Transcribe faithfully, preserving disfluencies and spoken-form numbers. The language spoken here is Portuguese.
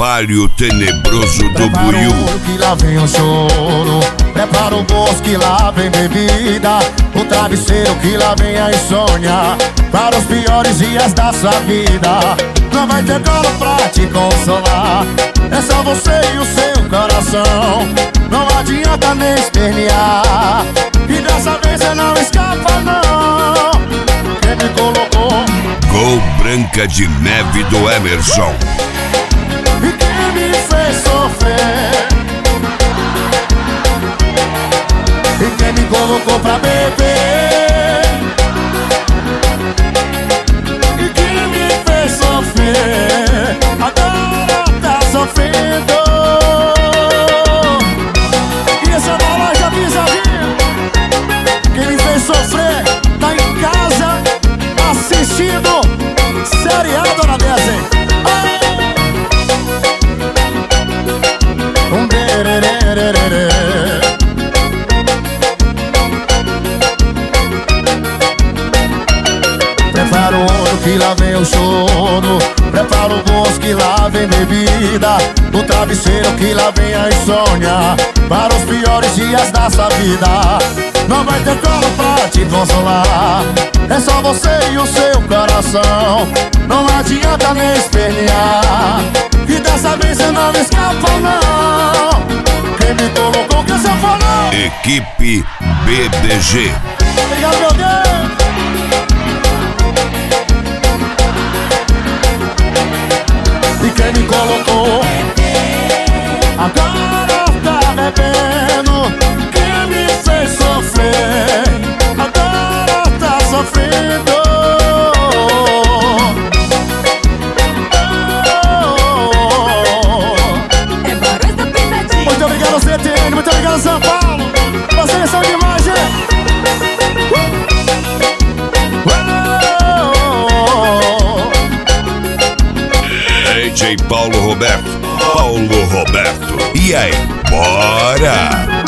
trabalho tenebroso do Buiú. Que lá vem o choro, prepara o gosto que lá vem bebida, o travesseiro que lá vem a insônia, para os piores dias da sua vida. Não vai ter colo pra te consolar, é só você e o seu coração. Não adianta nem espernear, e dessa vez você não escapa não. Quem me colocou? Gol Branca de Neve do Emerson. E quem me fez sofrer? E quem me colocou pra beber? E quem me fez sofrer? Agora tá sofrendo. E essa bola já pisadinha. Quem me fez sofrer tá em casa assistindo seriado na dessa, hein? Um dererererê. Prepara o ouro que lá vem o choro, prepara o gosto que lá vem bebida, o travesseiro que lá vem a insônia, para os piores dias da sua vida. Não vai ter colo pra te consolar, é só você e o seu coração. Não adianta nem espernear, que dessa vez você não escapa não. Quem me colocou que você falou? Equipe B D G. Obrigado, meu Deus. E quem me colocou? Agora tá bebendo. Quem me fez sofrer? Agora tá sofrendo. Muito obrigado, C T N. Muito obrigado, São Paulo. Vocês são demais, gente. D J Paulo Roberto. Paulo Roberto. E aí, bora!